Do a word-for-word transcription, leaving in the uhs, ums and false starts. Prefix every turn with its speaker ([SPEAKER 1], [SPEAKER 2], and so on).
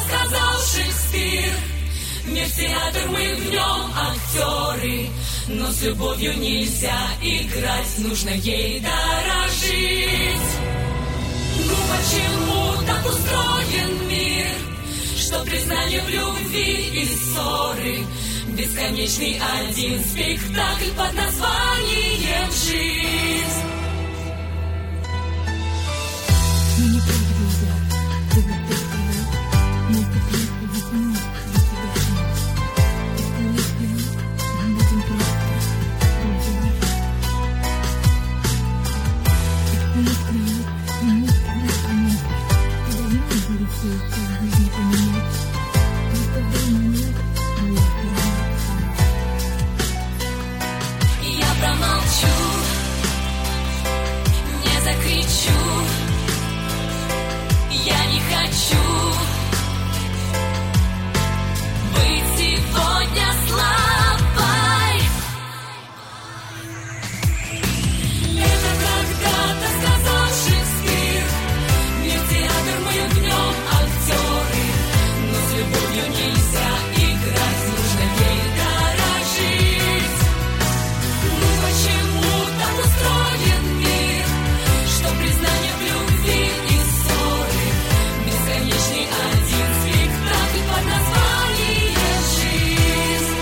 [SPEAKER 1] сказал Шекспир. Мир театр, мы в нем актеры, но с любовью нельзя играть, нужно ей дорожить. Ну почему так устроен мир, что признание в любви и ссоры бесконечный один спектакль под названием «Жизнь». Я промолчу, не закричу, я не хочу быть сегодня слабой. Это когда-то сказал Шекспир. Мир театр, мы в нем актеры, но с любовью нельзя играть, нужно ей дорожить. Ну почему так устроен мир, что признание в любви и ссоры бесконечный один спектакль под названием «Жизнь».